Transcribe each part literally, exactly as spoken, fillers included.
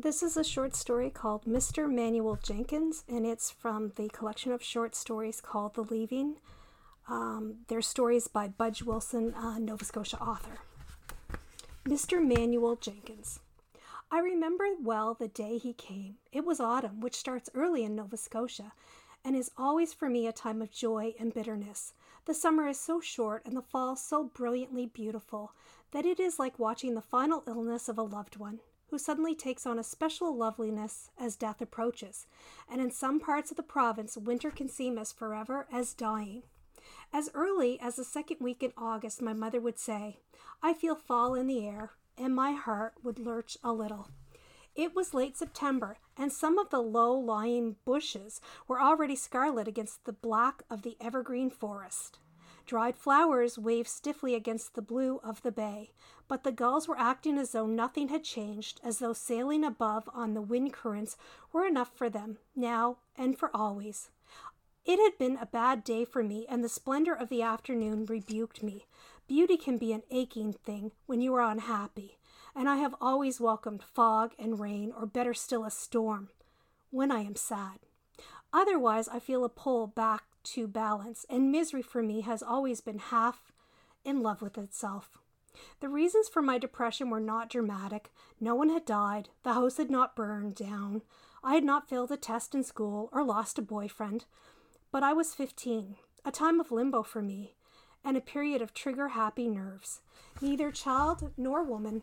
This is a short story called Mister Manuel Jenkins, and it's from the collection of short stories called The Leaving. Um, they're stories by Budge Wilson, a Nova Scotia author. Mister Manuel Jenkins. I remember well the day he came. It was autumn, which starts early in Nova Scotia, and is always for me a time of joy and bitterness. The summer is so short and the fall so brilliantly beautiful that it is like watching the final illness of a loved one, who suddenly takes on a special loveliness as death approaches, and in some parts of the province winter can seem as forever as dying. As early as the second week in August, my mother would say, "I feel fall in the air," and my heart would lurch a little. It was late September, and some of the low-lying bushes were already scarlet against the black of the evergreen forest. Dried flowers waved stiffly against the blue of the bay, but the gulls were acting as though nothing had changed, as though sailing above on the wind currents were enough for them, now and for always. It had been a bad day for me, and the splendor of the afternoon rebuked me. Beauty can be an aching thing when you are unhappy, and I have always welcomed fog and rain, or better still a storm, when I am sad. Otherwise, I feel a pull back to balance, and misery for me has always been half in love with itself. The reasons for my depression were not dramatic. No one had died. The house had not burned down. I had not failed a test in school or lost a boyfriend. But I was fifteen, a time of limbo for me, and a period of trigger-happy nerves. Neither child nor woman.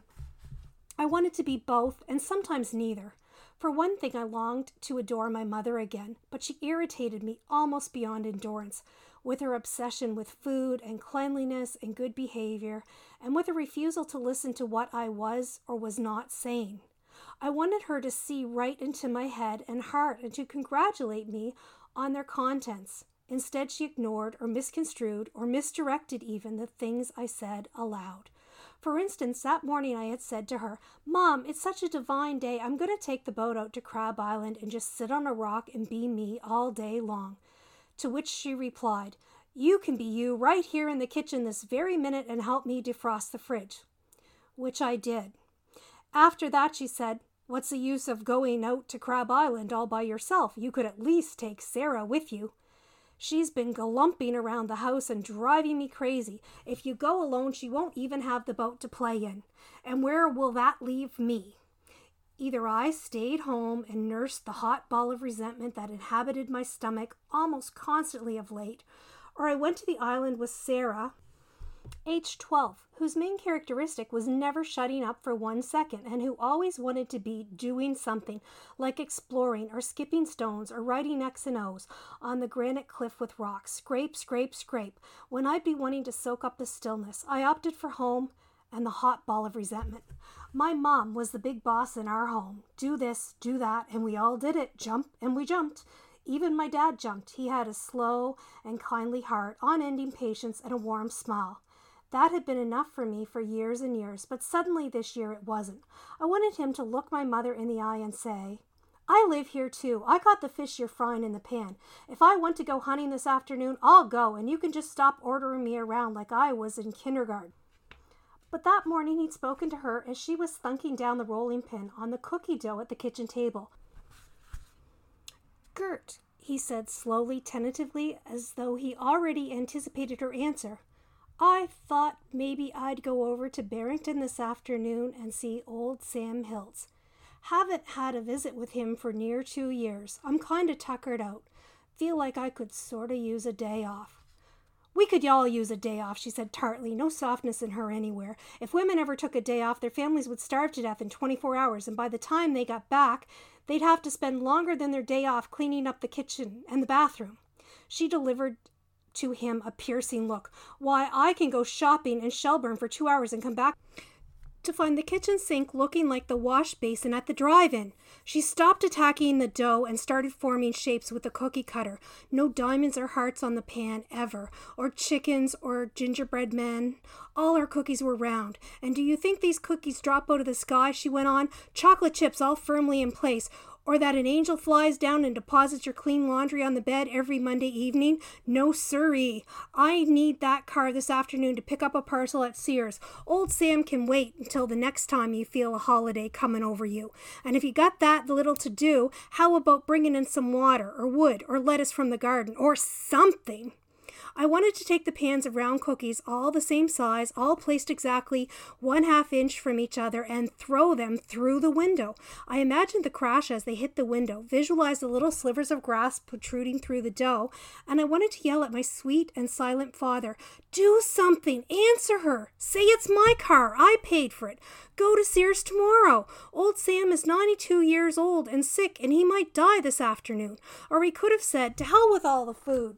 I wanted to be both, and sometimes neither. For one thing, I longed to adore my mother again, but she irritated me almost beyond endurance, with her obsession with food and cleanliness and good behavior, and with a refusal to listen to what I was or was not saying. I wanted her to see right into my head and heart and to congratulate me on their contents. Instead, she ignored or misconstrued or misdirected even the things I said aloud. For instance, that morning I had said to her, "Mom, it's such a divine day. I'm going to take the boat out to Crab Island and just sit on a rock and be me all day long." To which she replied, "You can be you right here in the kitchen this very minute and help me defrost the fridge." Which I did. After that, she said, "What's the use of going out to Crab Island all by yourself? You could at least take Sarah with you." She's been galumping around the house and driving me crazy. If you go alone, she won't even have the boat to play in. And where will that leave me? Either I stayed home and nursed the hot ball of resentment that inhabited my stomach almost constantly of late, or I went to the island with Sarah, age twelve, whose main characteristic was never shutting up for one second, and who always wanted to be doing something, like exploring or skipping stones or writing X and O's on the granite cliff with rocks. Scrape, scrape, scrape. When I'd be wanting to soak up the stillness, I opted for home and the hot ball of resentment. My mom was the big boss in our home. Do this, do that, and we all did it. Jump, and we jumped. Even my dad jumped. He had a slow and kindly heart, unending patience, and a warm smile. That had been enough for me for years and years, but suddenly this year it wasn't. I wanted him to look my mother in the eye and say, "I live here too. I got the fish you're frying in the pan. If I want to go hunting this afternoon, I'll go, and you can just stop ordering me around like I was in kindergarten." But that morning he'd spoken to her as she was thunking down the rolling pin on the cookie dough at the kitchen table. "Gert," he said slowly, tentatively, as though he already anticipated her answer, "I thought maybe I'd go over to Barrington this afternoon and see old Sam Hiltz. Haven't had a visit with him for near two years. I'm kind of tuckered out. Feel like I could sort of use a day off." "We could all use a day off," she said tartly, no softness in her anywhere. "If women ever took a day off, their families would starve to death in twenty-four hours, and by the time they got back, they'd have to spend longer than their day off cleaning up the kitchen and the bathroom." She delivered to him a piercing look. "Why, I can go shopping in Shelburne for two hours and come back to find the kitchen sink looking like the wash basin at the drive-in." She stopped attacking the dough and started forming shapes with the cookie cutter. No diamonds or hearts on the pan, ever, or chickens or gingerbread men. All her cookies were round. "And do you think these cookies drop out of the sky?" she went on. "Chocolate chips all firmly in place, Or that an angel flies down and deposits your clean laundry on the bed every Monday evening? No siree. I need that car this afternoon to pick up a parcel at Sears. Old Sam can wait until the next time you feel a holiday coming over you. And if you got that little to do, how about bringing in some water or wood or lettuce from the garden or something? I wanted to take the pans of round cookies, all the same size, all placed exactly one half inch from each other, and throw them through the window. I imagined the crash as they hit the window, visualized the little slivers of grass protruding through the dough, and I wanted to yell at my sweet and silent father, "Do something! Answer her! Say it's my car! I paid for it! Go to Sears tomorrow! Old Sam is ninety-two years old and sick, and he might die this afternoon." Or he could have said, "To hell with all the food.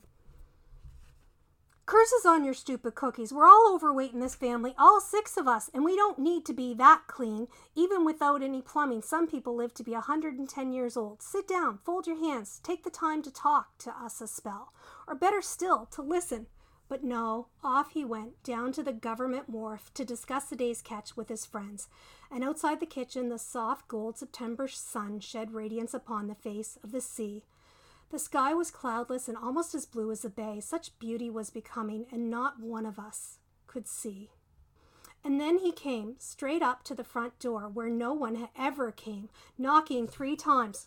Curses on your stupid cookies. We're all overweight in this family, all six of us, and we don't need to be that clean. Even without any plumbing, some people live to be one hundred ten years old. Sit down, fold your hands, take the time to talk to us a spell. Or better still, to listen." But no, off he went, down to the government wharf to discuss the day's catch with his friends. And outside the kitchen, the soft gold September sun shed radiance upon the face of the sea. The sky was cloudless and almost as blue as the bay. Such beauty was becoming, and not one of us could see. And then he came straight up to the front door, where no one ever came, knocking three times.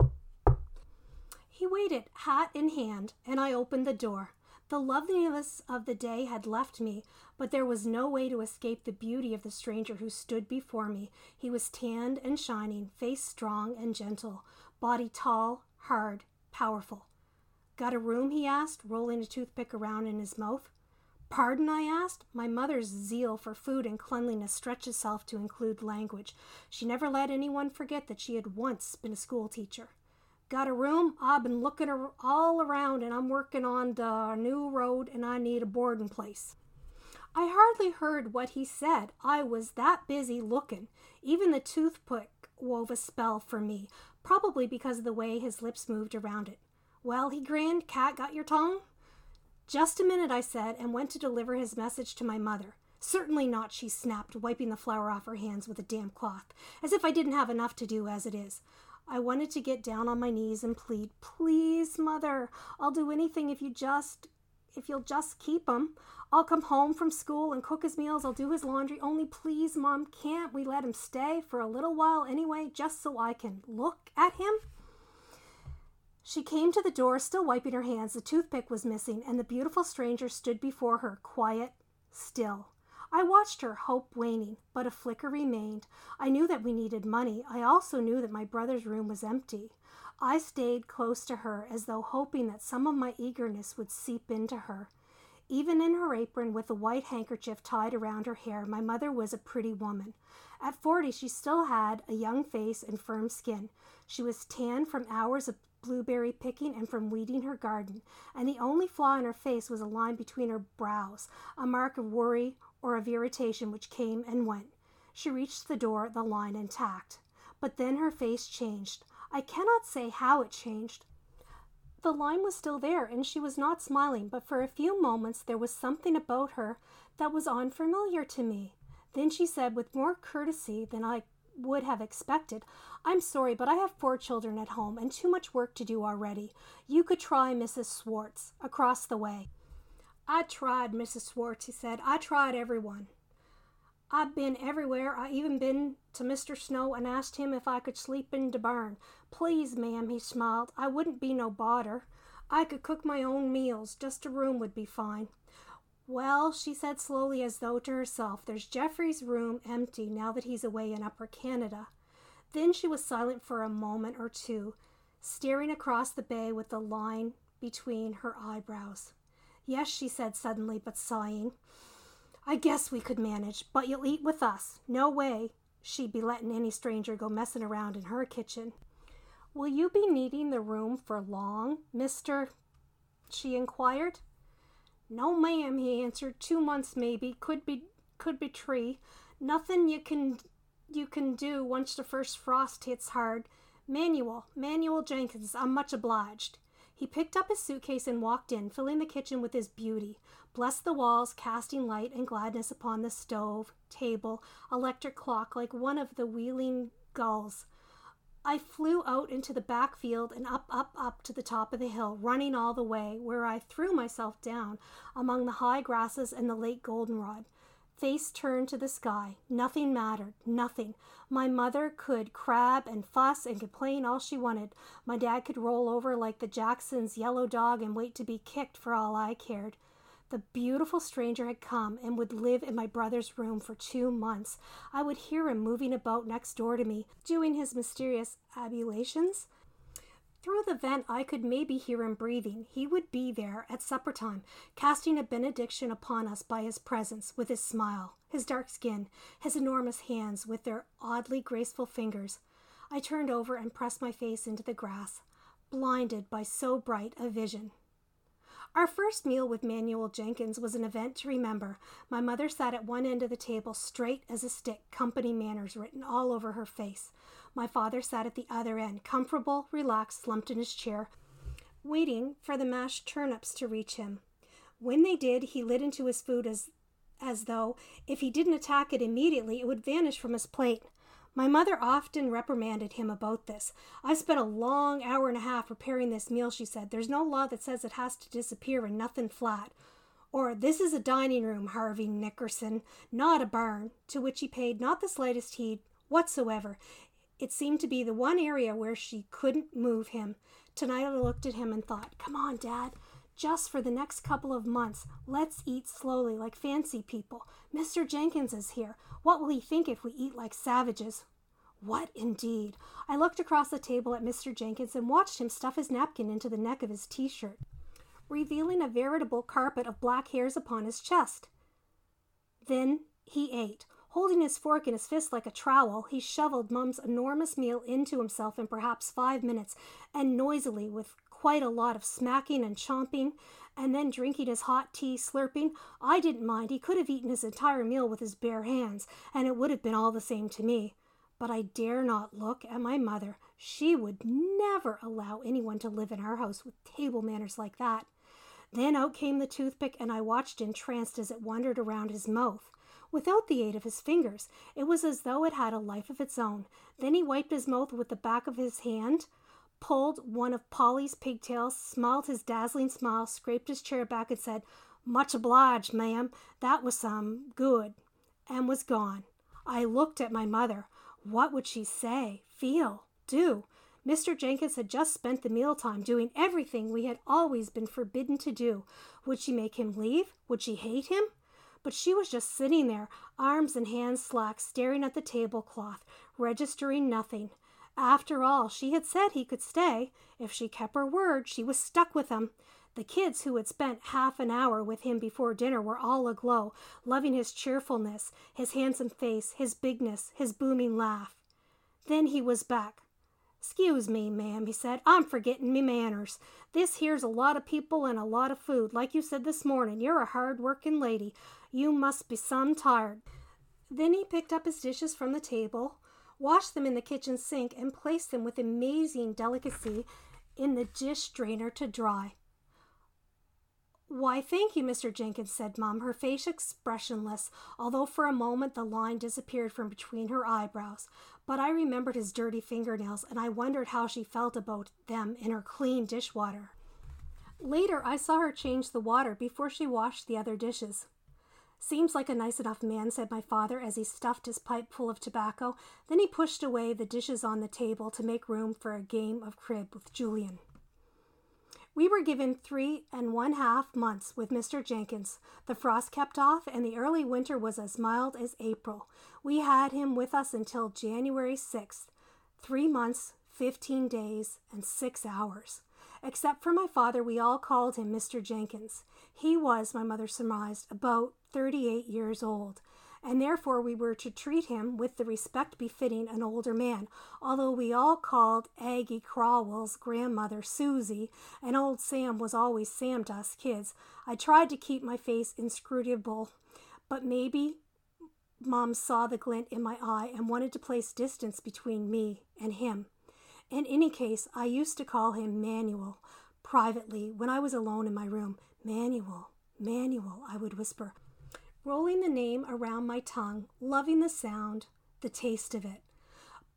He waited, hat in hand, and I opened the door. The loveliness of the day had left me, but there was no way to escape the beauty of the stranger who stood before me. He was tanned and shining, face strong and gentle, body tall, hard, powerful. "Got a room?" he asked, rolling a toothpick around in his mouth. "Pardon?" I asked. My mother's zeal for food and cleanliness stretched itself to include language. She never let anyone forget that she had once been a school teacher. "Got a room? I've been looking all around, and I'm working on the new road, and I need a boarding place." I hardly heard what he said. I was that busy looking. Even the toothpick wove a spell for me, probably because of the way his lips moved around it. "Well," he grinned, "cat got your tongue?" "Just a minute," I said, and went to deliver his message to my mother. "Certainly not," she snapped, wiping the flour off her hands with a damp cloth, as if I didn't have enough to do as it is. I wanted to get down on my knees and plead, "Please, Mother, I'll do anything if you just, if you'll just keep him. I'll come home from school and cook his meals. I'll do his laundry. Only please, Mom, can't we let him stay for a little while anyway, just so I can look at him?" She came to the door, still wiping her hands. The toothpick was missing, and the beautiful stranger stood before her, quiet, still. I watched her, hope waning, but a flicker remained. I knew that we needed money. I also knew that my brother's room was empty. I stayed close to her, as though hoping that some of my eagerness would seep into her. Even in her apron, with a white handkerchief tied around her hair, my mother was a pretty woman. At forty, she still had a young face and firm skin. She was tanned from hours of blueberry picking and from weeding her garden, and the only flaw in her face was a line between her brows, a mark of worry or of irritation which came and went. She reached the door, the line intact. But then her face changed. I cannot say how it changed. The line was still there, and she was not smiling, but for a few moments there was something about her that was unfamiliar to me. Then she said, with more courtesy than I would have expected, "I'm sorry, but I have four children at home and too much work to do already. You could try Missus Swartz, across the way." "I tried Missus Swartz," he said. "I tried everyone. I've been everywhere. I even been to Mister Snow and asked him if I could sleep in the barn. Please, ma'am," he smiled, "I wouldn't be no bother. I could cook my own meals. Just a room would be fine." "Well," she said slowly, as though to herself, "there's Jeffrey's room empty now that he's away in Upper Canada." Then she was silent for a moment or two, staring across the bay with the line between her eyebrows. "Yes," she said suddenly, but sighing, "I guess we could manage, but you'll eat with us. No way she'd be letting any stranger go messing around in her kitchen." "Will you be needing the room for long, Mister?" she inquired. "No, ma'am," he answered. "Two months maybe. Could be, could be three. Nothing you can you can do once the first frost hits hard. Manuel, Manuel Jenkins, I'm much obliged." He picked up his suitcase and walked in, filling the kitchen with his beauty, blessed the walls, casting light and gladness upon the stove, table, electric clock, like one of the wheeling gulls. I flew out into the back field and up, up, up to the top of the hill, running all the way, where I threw myself down among the high grasses and the late goldenrod. Face turned to the sky. Nothing mattered. Nothing. My mother could crab and fuss and complain all she wanted. My dad could roll over like the Jacksons' yellow dog and wait to be kicked for all I cared. The beautiful stranger had come and would live in my brother's room for two months. I would hear him moving about next door to me, doing his mysterious ablutions. Through the vent I could maybe hear him breathing. He would be there at supper time, casting a benediction upon us by his presence, with his smile, his dark skin, his enormous hands with their oddly graceful fingers. I turned over and pressed my face into the grass, blinded by so bright a vision. Our first meal with Manuel Jenkins was an event to remember. My mother sat at one end of the table, straight as a stick, company manners written all over her face. My father sat at the other end, comfortable, relaxed, slumped in his chair, waiting for the mashed turnips to reach him. When they did, he lit into his food as, as though, if he didn't attack it immediately, it would vanish from his plate. My mother often reprimanded him about this. "I've spent a long hour and a half preparing this meal," she said. "There's no law that says it has to disappear and nothing flat." Or, "This is a dining room, Harvey Nickerson, not a barn," to which he paid not the slightest heed whatsoever. It seemed to be the one area where she couldn't move him. Tonight I looked at him and thought, "Come on, Dad. Just for the next couple of months, let's eat slowly like fancy people. Mister Jenkins is here. What will he think if we eat like savages?" What indeed? I looked across the table at Mister Jenkins and watched him stuff his napkin into the neck of his t-shirt, revealing a veritable carpet of black hairs upon his chest. Then he ate. Holding his fork in his fist like a trowel, he shoveled Mum's enormous meal into himself in perhaps five minutes, and noisily, with quite a lot of smacking and chomping, and then drinking his hot tea, slurping. I didn't mind. He could have eaten his entire meal with his bare hands, and it would have been all the same to me. But I dare not look at my mother. She would never allow anyone to live in our house with table manners like that. Then out came the toothpick, and I watched entranced as it wandered around his mouth. Without the aid of his fingers, it was as though it had a life of its own. Then he wiped his mouth with the back of his hand, pulled one of Polly's pigtails, smiled his dazzling smile, scraped his chair back, and said, "Much obliged, ma'am. That was some good," and was gone. I looked at my mother. What would she say, feel, do? Mister Jenkins had just spent the mealtime doing everything we had always been forbidden to do. Would she make him leave? Would she hate him? But she was just sitting there, arms and hands slack, staring at the tablecloth, registering nothing. After all, she had said he could stay. If she kept her word, she was stuck with him. The kids who had spent half an hour with him before dinner were all aglow, loving his cheerfulness, his handsome face, his bigness, his booming laugh. Then he was back. "'Scuse me, ma'am," he said. "I'm forgetting me manners. This here's a lot of people and a lot of food. Like you said this morning, you're a hard-working lady. You must be some tired." Then he picked up his dishes from the table, washed them in the kitchen sink, and placed them with amazing delicacy in the dish drainer to dry. "Why, thank you, Mister Jenkins," said Mum, her face expressionless, although for a moment the line disappeared from between her eyebrows. But I remembered his dirty fingernails, and I wondered how she felt about them in her clean dishwater. Later, I saw her change the water before she washed the other dishes. "Seems like a nice enough man," said my father as he stuffed his pipe full of tobacco. Then he pushed away the dishes on the table to make room for a game of crib with Julian. We were given three and one half months with Mister Jenkins. The frost kept off, and the early winter was as mild as April. We had him with us until January sixth. Three months, fifteen days, and six hours. Except for my father, we all called him Mister Jenkins. He was, my mother surmised, about thirty-eight years old, and therefore we were to treat him with the respect befitting an older man, although we all called Aggie Crawwell's grandmother Susie, and old Sam was always Sam to us kids. I tried to keep my face inscrutable, but maybe Mom saw the glint in my eye and wanted to place distance between me and him. In any case, I used to call him Manuel, privately, when I was alone in my room. "Manuel, Manuel," I would whisper, rolling the name around my tongue, loving the sound, the taste of it.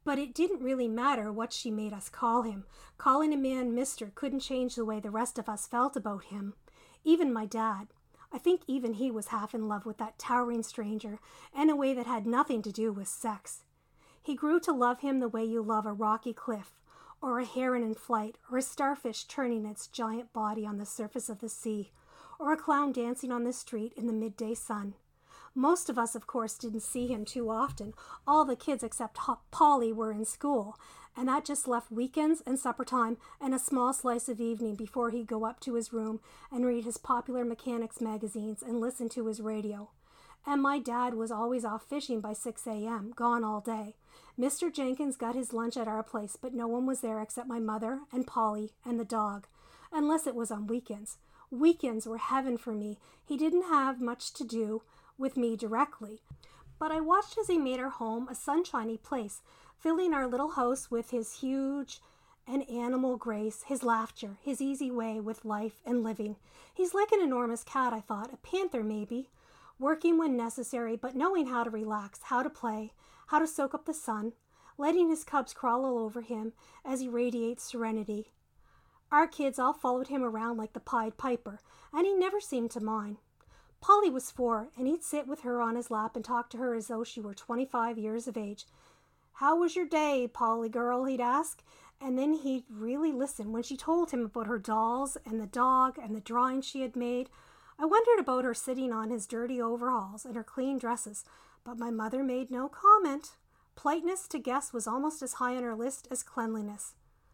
But it didn't really matter what she made us call him. Calling a man mister couldn't change the way the rest of us felt about him. Even my dad. I think even he was half in love with that towering stranger in a way that had nothing to do with sex. He grew to love him the way you love a rocky cliff, or a heron in flight, or a starfish turning its giant body on the surface of the sea, or a clown dancing on the street in the midday sun. Most of us, of course, didn't see him too often. All the kids except Polly were in school, and that just left weekends and supper time and a small slice of evening before he'd go up to his room and read his popular mechanics magazines and listen to his radio. And my dad was always off fishing by six a.m., gone all day. Mister Jenkins got his lunch at our place, but no one was there except my mother and Polly and the dog, unless it was on weekends. Weekends were heaven for me. He didn't have much to do with me directly, but I watched as he made our home a sunshiny place, filling our little house with his huge and animal grace, his laughter, his easy way with life and living. He's like an enormous cat, I thought, a panther maybe, working when necessary, but knowing how to relax, how to play, how to soak up the sun, letting his cubs crawl all over him as he radiates serenity. Our kids all followed him around like the Pied Piper, and he never seemed to mind. Polly was four, and he'd sit with her on his lap and talk to her as though she were twenty-five years of age. "How was your day, Polly girl?" he'd ask, and then he'd really listen when she told him about her dolls and the dog and the drawings she had made. I wondered about her sitting on his dirty overalls and her clean dresses, but my mother made no comment. Politeness to guests was almost as high on her list as cleanliness.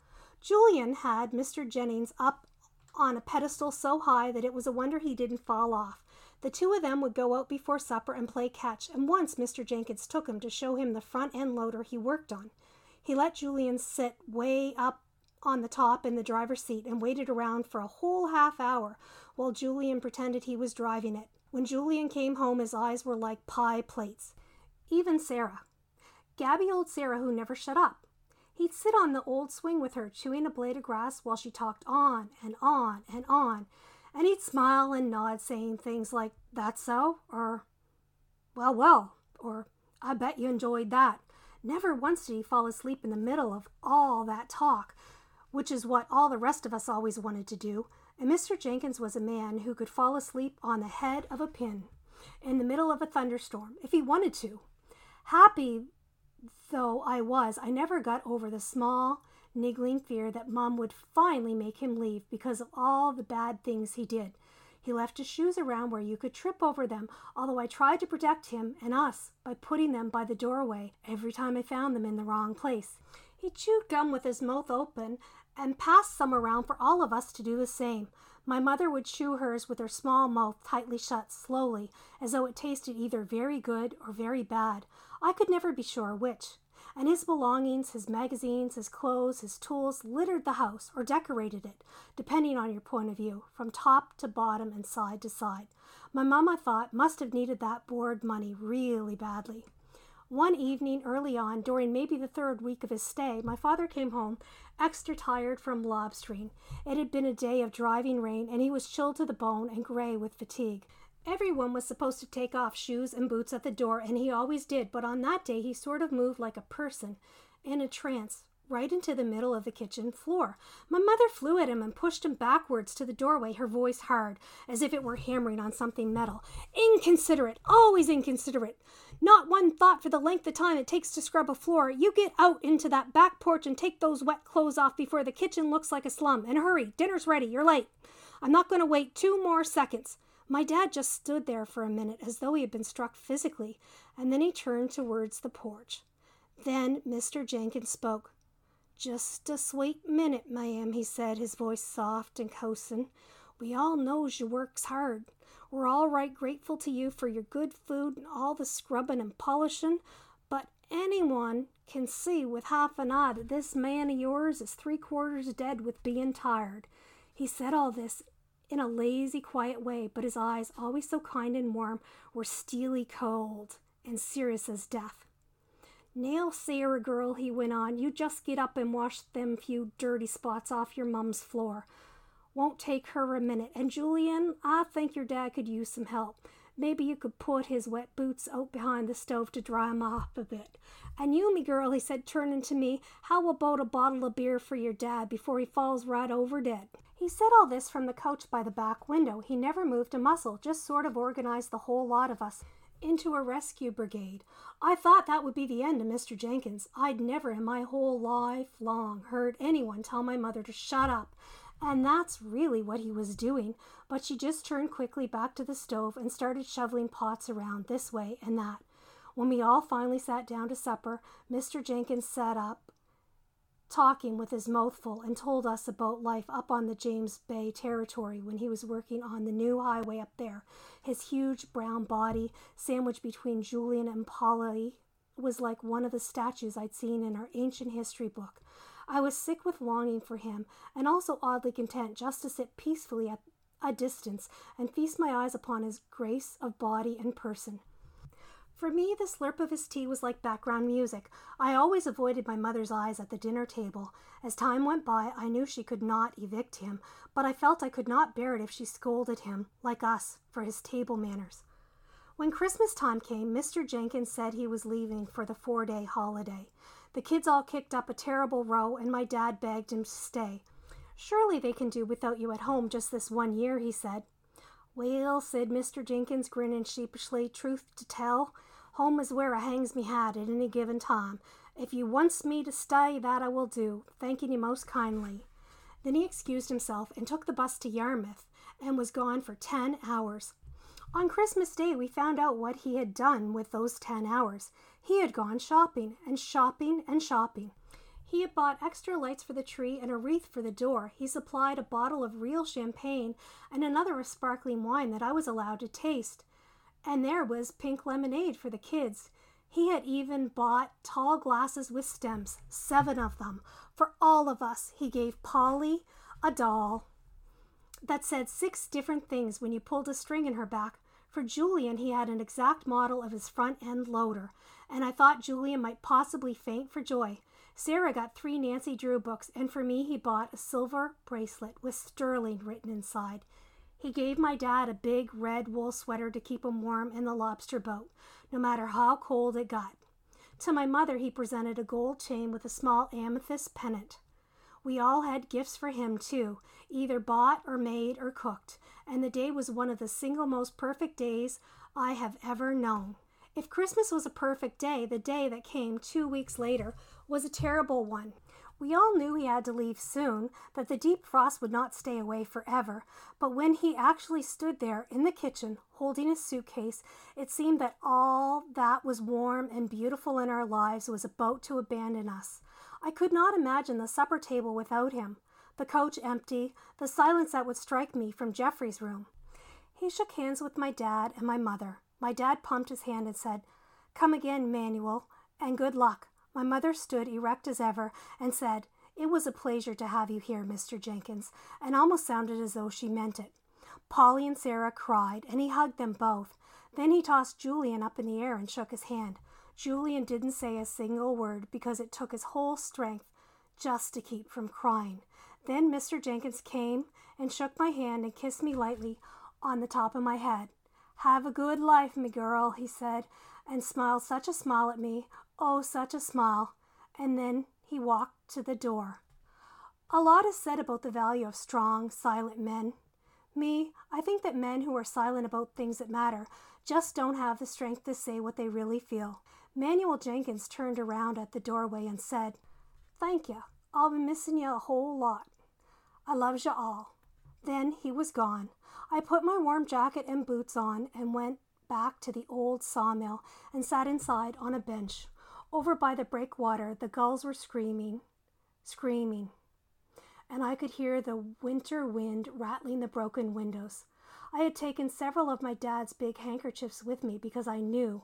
Julian had Mister Jennings up on a pedestal so high that it was a wonder he didn't fall off. The two of them would go out before supper and play catch, and once Mister Jenkins took him to show him the front-end loader he worked on. He let Julian sit way up on the top in the driver's seat and waited around for a whole half hour while Julian pretended he was driving it. When Julian came home, his eyes were like pie plates. Even Sarah. Gabby old Sarah, who never shut up. He'd sit on the old swing with her, chewing a blade of grass while she talked on and on and on, and he'd smile and nod, saying things like, "That's so," or "Well, well," or "I bet you enjoyed that." Never once did he fall asleep in the middle of all that talk, which is what all the rest of us always wanted to do, and Mister Jenkins was a man who could fall asleep on the head of a pin in the middle of a thunderstorm if he wanted to. Happy though I was, I never got over the small, niggling fear that Mom would finally make him leave because of all the bad things he did. He left his shoes around where you could trip over them, although I tried to protect him and us by putting them by the doorway every time I found them in the wrong place. He chewed gum with his mouth open and passed some around for all of us to do the same. My mother would chew hers with her small mouth tightly shut, slowly, as though it tasted either very good or very bad. I could never be sure which. And his belongings, his magazines, his clothes, his tools littered the house or decorated it, depending on your point of view, from top to bottom and side to side. My mom, I thought, must have needed that board money really badly. One evening early on, during maybe the third week of his stay, my father came home extra tired from lobstering. It had been a day of driving rain, and he was chilled to the bone and gray with fatigue. Everyone was supposed to take off shoes and boots at the door, and he always did, but on that day he sort of moved like a person in a trance, right into the middle of the kitchen floor. My mother flew at him and pushed him backwards to the doorway, her voice hard, as if it were hammering on something metal. "Inconsiderate! Always inconsiderate! Not one thought for the length of time it takes to scrub a floor. You get out into that back porch and take those wet clothes off before the kitchen looks like a slum. And hurry! Dinner's ready. You're late. I'm not going to wait two more seconds." My dad just stood there for a minute as though he had been struck physically, and then he turned towards the porch. Then Mister Jenkins spoke. "Just a sweet minute, ma'am," he said, his voice soft and coaxing. "We all knows you works hard. We're all right grateful to you for your good food and all the scrubbing and polishing, but anyone can see with half an eye that this man of yours is three-quarters dead with being tired." He said all this in a lazy, quiet way, but his eyes, always so kind and warm, were steely cold and serious as death. "Now, Sarah girl," he went on, "you just get up and wash them few dirty spots off your mum's floor. Won't take her a minute. And Julian, I think your dad could use some help. Maybe you could put his wet boots out behind the stove to dry 'em off a bit. And you, me girl," he said, turning to me, "how about a bottle of beer for your dad before he falls right over dead?" He said all this from the couch by the back window. He never moved a muscle, just sort of organized the whole lot of us into a rescue brigade. I thought that would be the end of Mister Jenkins. I'd never in my whole life long heard anyone tell my mother to shut up, and that's really what he was doing. But she just turned quickly back to the stove and started shoveling pots around this way and that. When we all finally sat down to supper, Mister Jenkins sat up, talking with his mouth full, and told us about life up on the James Bay Territory when he was working on the new highway up there. His huge brown body, sandwiched between Julian and Polly, was like one of the statues I'd seen in our ancient history book. I was sick with longing for him, and also oddly content just to sit peacefully at a distance and feast my eyes upon his grace of body and person. For me, the slurp of his tea was like background music. I always avoided my mother's eyes at the dinner table. As time went by, I knew she could not evict him, but I felt I could not bear it if she scolded him, like us, for his table manners. When Christmas time came, Mister Jenkins said he was leaving for the four-day holiday. The kids all kicked up a terrible row, and my dad begged him to stay. "Surely they can do without you at home just this one year," he said. "Well," said Mister Jenkins, grinning sheepishly, "truth to tell, home is where I hangs me hat at any given time. If you wants me to stay, that I will do, thanking you most kindly." Then he excused himself and took the bus to Yarmouth, and was gone for ten hours. On Christmas Day, we found out what he had done with those ten hours. He had gone shopping, and shopping, and shopping. He had bought extra lights for the tree and a wreath for the door. He supplied a bottle of real champagne and another of sparkling wine that I was allowed to taste. And there was pink lemonade for the kids. He had even bought tall glasses with stems, seven of them. For all of us, he gave Polly a doll that said six different things when you pulled a string in her back. For Julian, he had an exact model of his front-end loader, and I thought Julian might possibly faint for joy. Sarah got three Nancy Drew books, and for me he bought a silver bracelet with sterling written inside. He gave my dad a big red wool sweater to keep him warm in the lobster boat, no matter how cold it got. To my mother he presented a gold chain with a small amethyst pendant. We all had gifts for him, too, either bought or made or cooked, and the day was one of the single most perfect days I have ever known. If Christmas was a perfect day, the day that came two weeks later was a terrible one. We all knew he had to leave soon, that the deep frost would not stay away forever, but when he actually stood there in the kitchen holding his suitcase, it seemed that all that was warm and beautiful in our lives was about to abandon us. I could not imagine the supper table without him, the coach empty, the silence that would strike me from Geoffrey's room. He shook hands with my dad and my mother. My dad pumped his hand and said, "Come again, Manuel, and good luck." My mother stood erect as ever and said, "It was a pleasure to have you here, Mister Jenkins," and almost sounded as though she meant it. Polly and Sarah cried, and he hugged them both. Then he tossed Julian up in the air and shook his hand. Julian didn't say a single word because it took his whole strength just to keep from crying. Then Mister Jenkins came and shook my hand and kissed me lightly on the top of my head. "Have a good life, me girl," he said, and smiled such a smile at me, oh, such a smile, and then he walked to the door. A lot is said about the value of strong, silent men. Me, I think that men who are silent about things that matter just don't have the strength to say what they really feel. Manuel Jenkins turned around at the doorway and said, "Thank you. I'll be missing you a whole lot. I loves you all." Then he was gone. I put my warm jacket and boots on and went back to the old sawmill and sat inside on a bench. Over by the breakwater, the gulls were screaming, screaming, and I could hear the winter wind rattling the broken windows. I had taken several of my dad's big handkerchiefs with me because I knew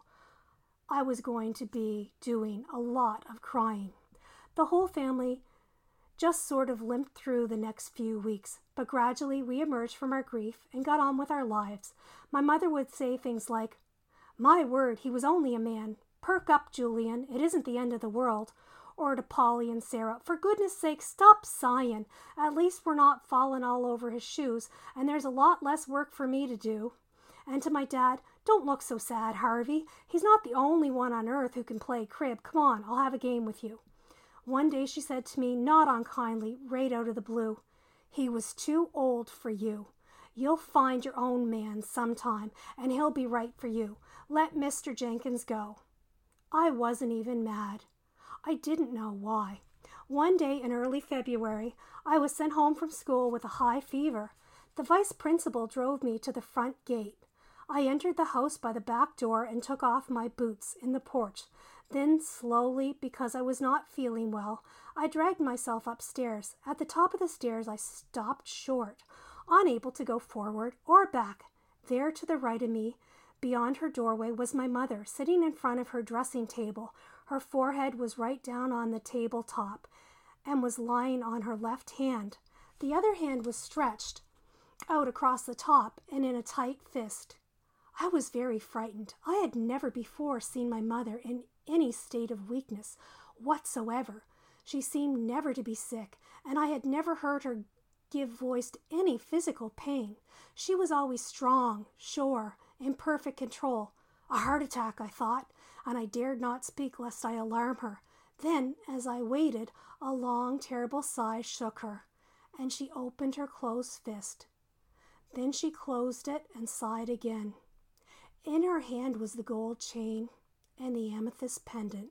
I was going to be doing a lot of crying. The whole family just sort of limped through the next few weeks, but gradually we emerged from our grief and got on with our lives. My mother would say things like, "My word, he was only a man. Perk up, Julian. It isn't the end of the world." Or to Polly and Sarah, "For goodness sake, stop sighing. At least we're not falling all over his shoes, and there's a lot less work for me to do." And to my dad, Don't look so sad, Harvey. He's not the only one on earth who can play crib. Come on, I'll have a game with you. One day she said to me, not unkindly, right out of the blue, he was too old for you. You'll find your own man sometime, and he'll be right for you. Let Mister Jenkins go. I wasn't even mad. I didn't know why. One day in early February, I was sent home from school with a high fever. The vice principal drove me to the front gate. I entered the house by the back door and took off my boots in the porch. Then slowly, because I was not feeling well, I dragged myself upstairs. At the top of the stairs, I stopped short, unable to go forward or back. There to the right of me, beyond her doorway, was my mother, sitting in front of her dressing table. Her forehead was right down on the tabletop and was lying on her left hand. The other hand was stretched out across the top and in a tight fist. I was very frightened. I had never before seen my mother in any state of weakness whatsoever. She seemed never to be sick, and I had never heard her give voice to any physical pain. She was always strong, sure, in perfect control. A heart attack, I thought, and I dared not speak lest I alarm her. Then, as I waited, a long, terrible sigh shook her, and she opened her closed fist. Then she closed it and sighed again. In her hand was the gold chain and the amethyst pendant.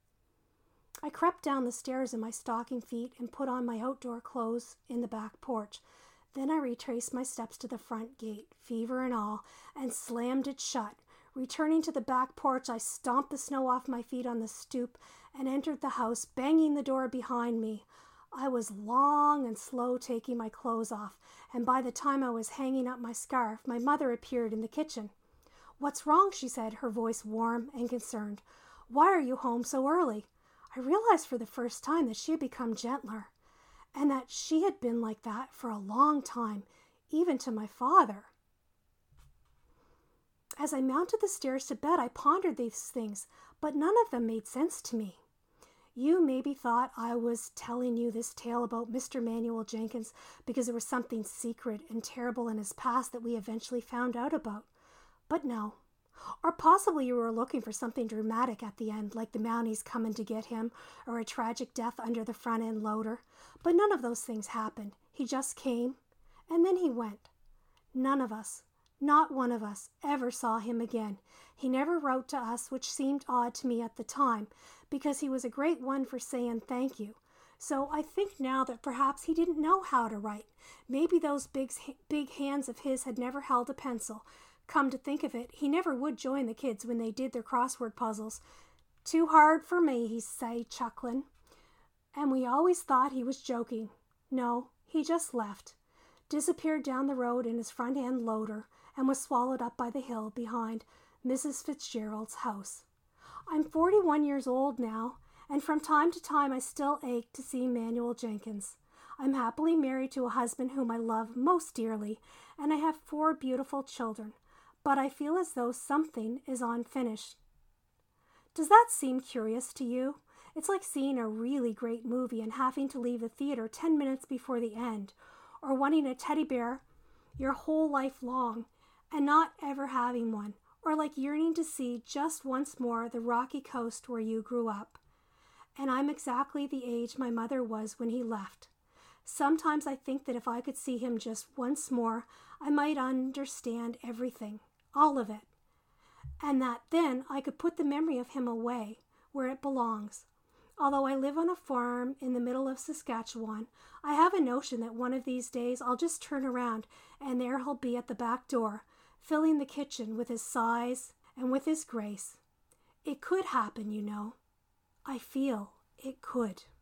I crept down the stairs in my stocking feet and put on my outdoor clothes in the back porch. Then I retraced my steps to the front gate, fever and all, and slammed it shut. Returning to the back porch, I stomped the snow off my feet on the stoop and entered the house, banging the door behind me. I was long and slow taking my clothes off, and by the time I was hanging up my scarf, my mother appeared in the kitchen. "What's wrong?" she said, her voice warm and concerned. "Why are you home so early?" I realized for the first time that she had become gentler, and that she had been like that for a long time, even to my father. As I mounted the stairs to bed, I pondered these things, but none of them made sense to me. You maybe thought I was telling you this tale about Mister Manuel Jenkins because there was something secret and terrible in his past that we eventually found out about. But no. Or possibly you were looking for something dramatic at the end, like the Mounties coming to get him, or a tragic death under the front-end loader. But none of those things happened. He just came, and then he went. None of us, not one of us, ever saw him again. He never wrote to us, which seemed odd to me at the time, because he was a great one for saying thank you. So I think now that perhaps he didn't know how to write. Maybe those big, big hands of his had never held a pencil. Come to think of it, he never would join the kids when they did their crossword puzzles. "Too hard for me," he'd say, chuckling. And we always thought he was joking. No, he just left, disappeared down the road in his front-end loader, and was swallowed up by the hill behind Missus Fitzgerald's house. I'm forty-one years old now, and from time to time I still ache to see Manuel Jenkins. I'm happily married to a husband whom I love most dearly, and I have four beautiful children. But I feel as though something is unfinished. Does that seem curious to you? It's like seeing a really great movie and having to leave the theater ten minutes before the end, or wanting a teddy bear your whole life long and not ever having one, or like yearning to see just once more the rocky coast where you grew up. And I'm exactly the age my mother was when he left. Sometimes I think that if I could see him just once more, I might understand everything. All of it, and that then I could put the memory of him away where it belongs. Although I live on a farm in the middle of Saskatchewan, I have a notion that one of these days I'll just turn around and there he'll be at the back door, filling the kitchen with his sighs and with his grace. It could happen, you know. I feel it could.